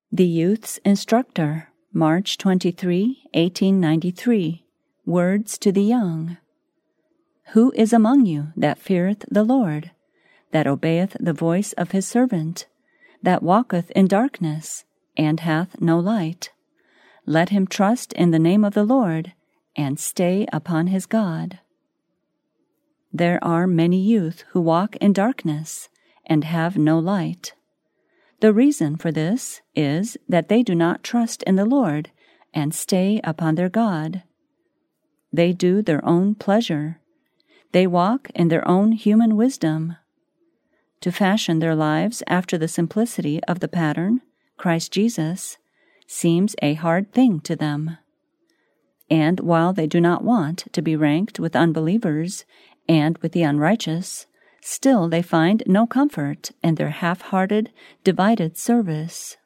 The Youth's Instructor, March 23, 1893. Words to the Young. Who is among you that feareth the Lord, that obeyeth the voice of his servant, that walketh in darkness, and hath no light? Let him trust in the name of the Lord, and stay upon his God. There are many youth who walk in darkness, and have no light. The reason for this is that they do not trust in the Lord and stay upon their God. They do their own pleasure. They walk in their own human wisdom. To fashion their lives after the simplicity of the pattern, Christ Jesus, seems a hard thing to them. And while they do not want to be ranked with unbelievers and with the unrighteous, still they find no comfort in their half-hearted, divided service.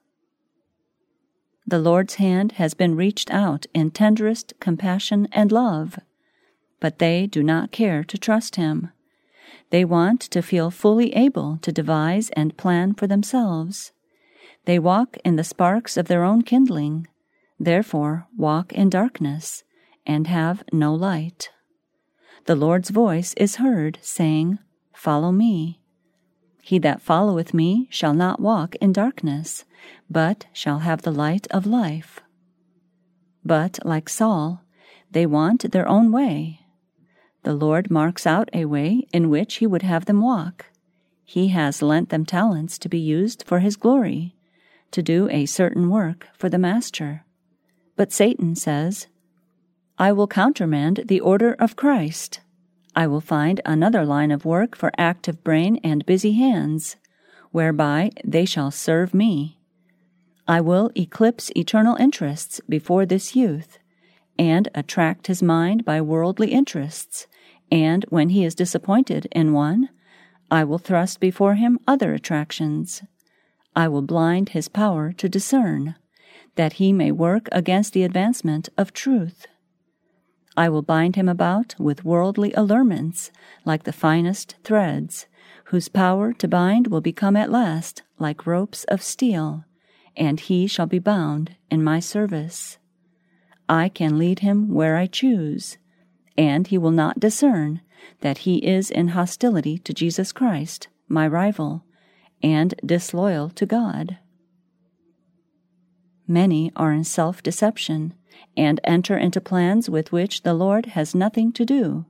The Lord's hand has been reached out in tenderest compassion and love, but they do not care to trust him. They want to feel fully able to devise and plan for themselves. They walk in the sparks of their own kindling, therefore walk in darkness, and have no light. The Lord's voice is heard, saying, Follow me. He that followeth me shall not walk in darkness, but shall have the light of life. But, like Saul, they want their own way. The Lord marks out a way in which he would have them walk. He has lent them talents to be used for his glory, to do a certain work for the Master. But Satan says, I will countermand the order of Christ. I will find another line of work for active brain and busy hands, whereby they shall serve me. I will eclipse eternal interests before this youth, and attract his mind by worldly interests, and when he is disappointed in one, I will thrust before him other attractions. I will blind his power to discern, that he may work against the advancement of truth. I will bind him about with worldly allurements, like the finest threads, whose power to bind will become at last like ropes of steel, and he shall be bound in my service. I can lead him where I choose, and he will not discern that he is in hostility to Jesus Christ, my rival, and disloyal to God. Many are in self-deception, and enter into plans with which the Lord has nothing to do.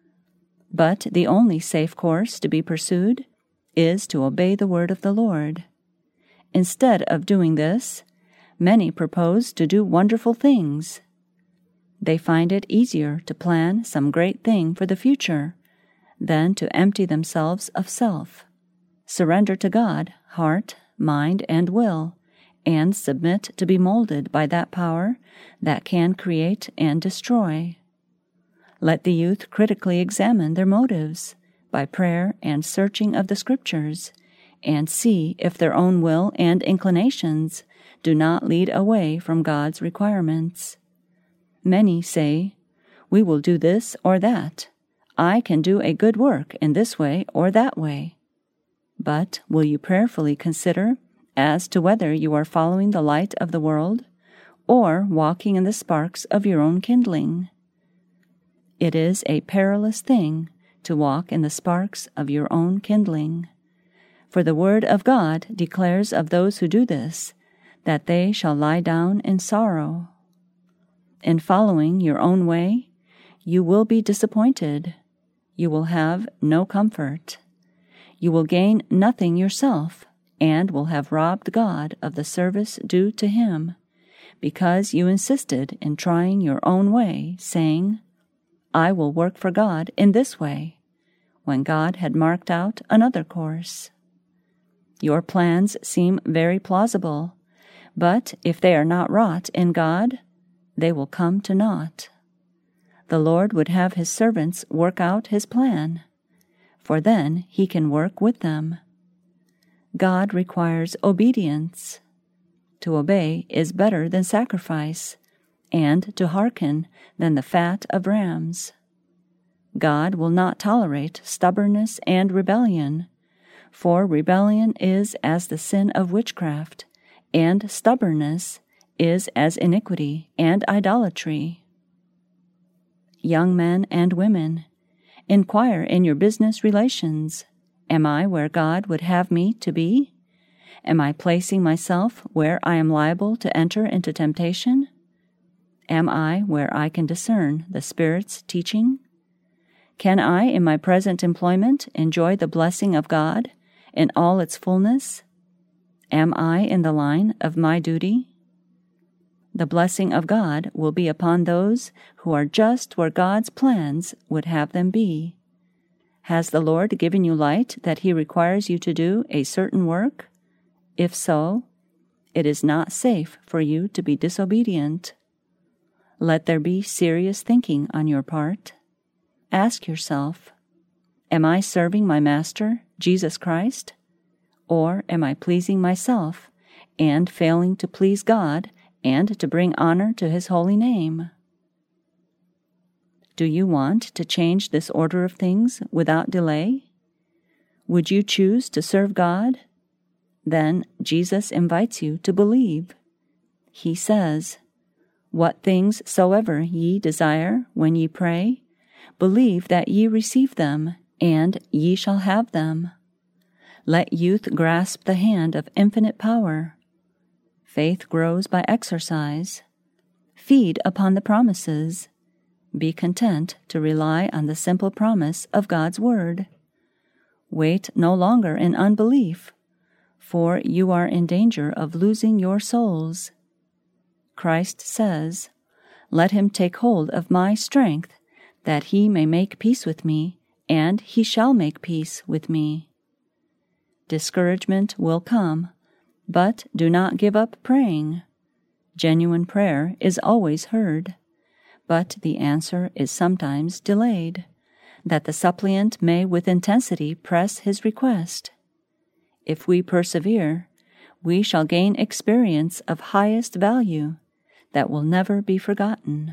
But the only safe course to be pursued is to obey the word of the Lord. Instead of doing this, many propose to do wonderful things. They find it easier to plan some great thing for the future than to empty themselves of self, surrender to God heart, mind, and will, and submit to be molded by that power that can create and destroy. Let the youth critically examine their motives by prayer and searching of the Scriptures, and see if their own will and inclinations do not lead away from God's requirements. Many say, We will do this or that. I can do a good work in this way or that way. But will you prayerfully consider as to whether you are following the light of the world, or walking in the sparks of your own kindling? It is a perilous thing to walk in the sparks of your own kindling. For the word of God declares of those who do this, that they shall lie down in sorrow. In following your own way, you will be disappointed. You will have no comfort. You will gain nothing yourself, and will have robbed God of the service due to him, because you insisted in trying your own way, saying, I will work for God in this way, when God had marked out another course. Your plans seem very plausible, but if they are not wrought in God, they will come to naught. The Lord would have his servants work out his plan, for then he can work with them. God requires obedience. To obey is better than sacrifice, and to hearken than the fat of rams. God will not tolerate stubbornness and rebellion, for rebellion is as the sin of witchcraft, and stubbornness is as iniquity and idolatry. Young men and women, inquire in your business relations, am I where God would have me to be? Am I placing myself where I am liable to enter into temptation? Am I where I can discern the Spirit's teaching? Can I, in my present employment, enjoy the blessing of God in all its fullness? Am I in the line of my duty? The blessing of God will be upon those who are just where God's plans would have them be. Has the Lord given you light that He requires you to do a certain work? If so, it is not safe for you to be disobedient. Let there be serious thinking on your part. Ask yourself, am I serving my Master, Jesus Christ? Or am I pleasing myself and failing to please God and to bring honor to His holy name? Do you want to change this order of things without delay? Would you choose to serve God? Then Jesus invites you to believe. He says, "What things soever ye desire when ye pray, believe that ye receive them, and ye shall have them." Let youth grasp the hand of infinite power. Faith grows by exercise. Feed upon the promises. Be content to rely on the simple promise of God's word. Wait no longer in unbelief, for you are in danger of losing your souls. Christ says, "Let him take hold of my strength, that he may make peace with me, and he shall make peace with me." Discouragement will come, but do not give up praying. Genuine prayer is always heard, but the answer is sometimes delayed, that the suppliant may with intensity press his request. If we persevere, we shall gain experience of highest value that will never be forgotten.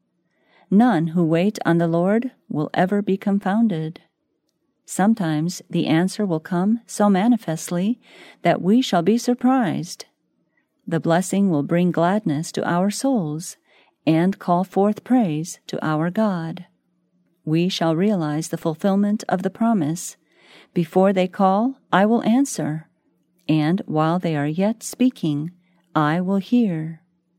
None who wait on the Lord will ever be confounded. Sometimes the answer will come so manifestly that we shall be surprised. The blessing will bring gladness to our souls and call forth praise to our God. We shall realize the fulfillment of the promise. Before they call, I will answer, and while they are yet speaking, I will hear.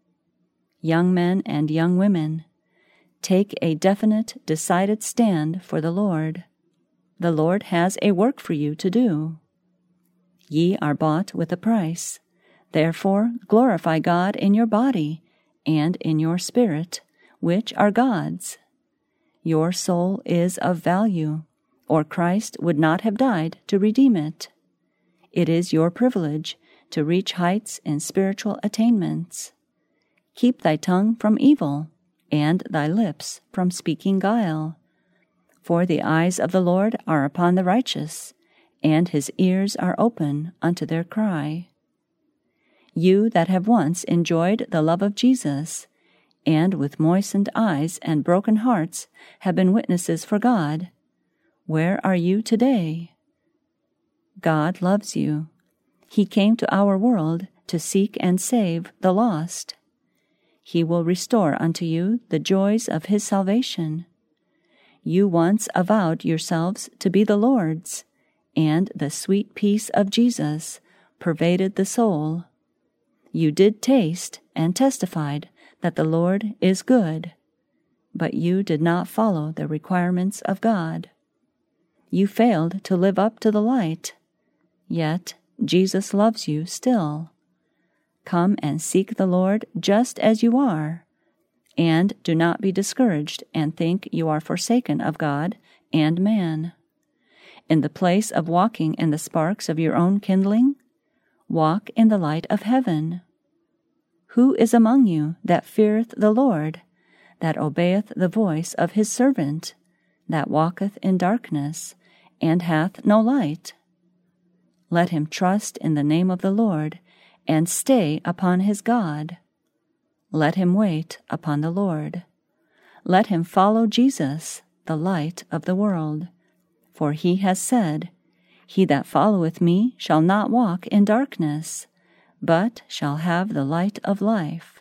Young men and young women, take a definite, decided stand for the Lord. The Lord has a work for you to do. Ye are bought with a price. Therefore glorify God in your body and in your spirit, which are God's. Your soul is of value, or Christ would not have died to redeem it. It is your privilege to reach heights in spiritual attainments. Keep thy tongue from evil, and thy lips from speaking guile. For the eyes of the Lord are upon the righteous, and his ears are open unto their cry. You that have once enjoyed the love of Jesus, and with moistened eyes and broken hearts have been witnesses for God, where are you today? God loves you. He came to our world to seek and save the lost. He will restore unto you the joys of his salvation. You once avowed yourselves to be the Lord's, and the sweet peace of Jesus pervaded the soul. You did taste and testified that the Lord is good, but you did not follow the requirements of God. You failed to live up to the light, yet Jesus loves you still. Come and seek the Lord just as you are, and do not be discouraged and think you are forsaken of God and man. In the place of walking in the sparks of your own kindling, walk in the light of heaven. Who is among you that feareth the Lord, that obeyeth the voice of his servant, that walketh in darkness, and hath no light? Let him trust in the name of the Lord, and stay upon his God. Let him wait upon the Lord. Let him follow Jesus, the light of the world. For he has said, He that followeth me shall not walk in darkness, but shall have the light of life.